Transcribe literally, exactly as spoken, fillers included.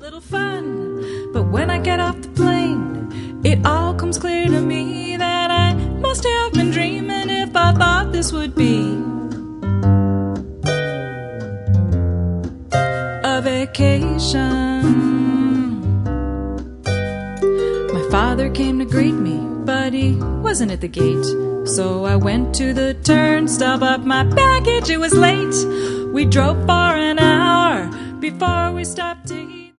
little fun. But when I get off the plane, it all comes clear to me that I must have been dreaming if I thought this would be a vacation. My father came to greet me, but he wasn't at the gate. So I went to the turnstile, but my baggage, it was late. We drove for an hour before we stopped to eat.